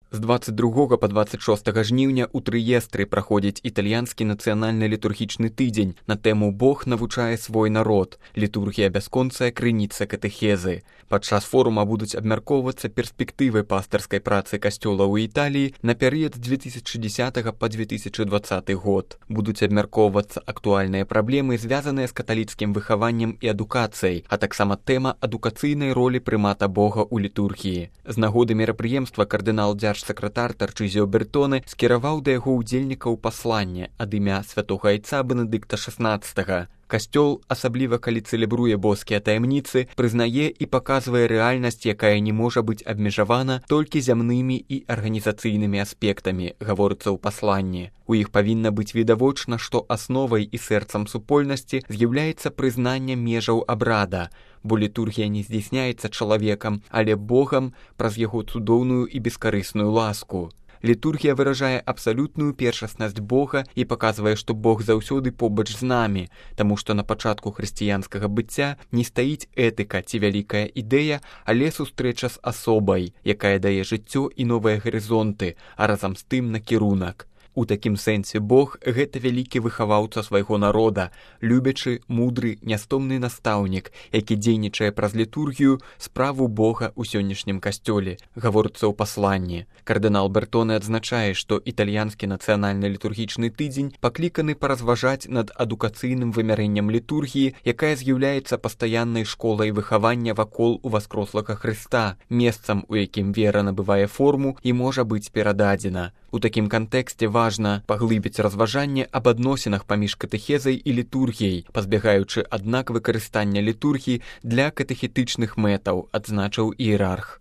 З 22 па 26 жніўня ў Трыестры праходзіць італьянскі нацыянальны літургічны тыдзень на тэму «Бог навучае свой народ. Літургія бясконцая крыніца катэхезы». Падчас форума будуць абмяркоўвацца перспектывы пастырскай працы касцёла ў Італіі на перыяд з 2010 па 2020 год. Будуць абмяркоўвацца актуальныя праблемы, звязаныя з каталіцкім выхаваннем і адукацыяй, а таксама тэма адукацыйнай ролі прымата Бога ў літургіі. З нагоды мерапрыемства кардынал сакратар Тарчызіо Бертоне скіраваў да яго ўдзельнікаў пасланне ад імя святога айца Бенедыкта XVI. Касцёл, асабліва калі цэлебруе боскія таямніцы, прызнае і паказвае рэальнасць, якая не можа быць абмежавана толькі зямнымі і арганізацыйнымі аспектамі, гаворыцца ў пасланні. У іх павінна быць відавочна, што асновай і сэрцам супольнасці з'яўляецца прызнанне межаў абрада, бо літургія не здзяйсняецца чалавекам, але Богам праз яго цудоўную і бескарысную ласку. Літургія выражае абсалютную першаснасць Бога і паказвае, што Бог заўсёды побач з намі, таму што на пачатку хрысціянскага быцця не стаіць этыка ці вялікая ідэя, але сустрэча з асобай, якая дае жыццё і новыя гарызонты, а разам з тым накірунак. У такім сэнсе Бог – гэта вялікі выхаваўца свайго народа, любячы, мудры, нястомны настаўнік, які дзейнічае праз літургію справу Бога ў сённяшнім касцёле, гаворыцца ў пасланні. Кардынал Бертоне адзначае, што італьянскі нацыянальны літургічны тыдзень пакліканы паразважаць над адукацыйным вымярэннем літургіі, якая з'яўляецца пастаяннай школай выхавання вакол уваскрослага Хрыста, месцам, у якім вера набывае форму і можа быць перададзена. У такім кантэксце важна паглыбіць разважанне аб адносінах паміж катэхезай і літургіяй, пазбягаючы, аднак, выкарыстання літургіі для катэхетычных мэтаў, адзначыў іерарх.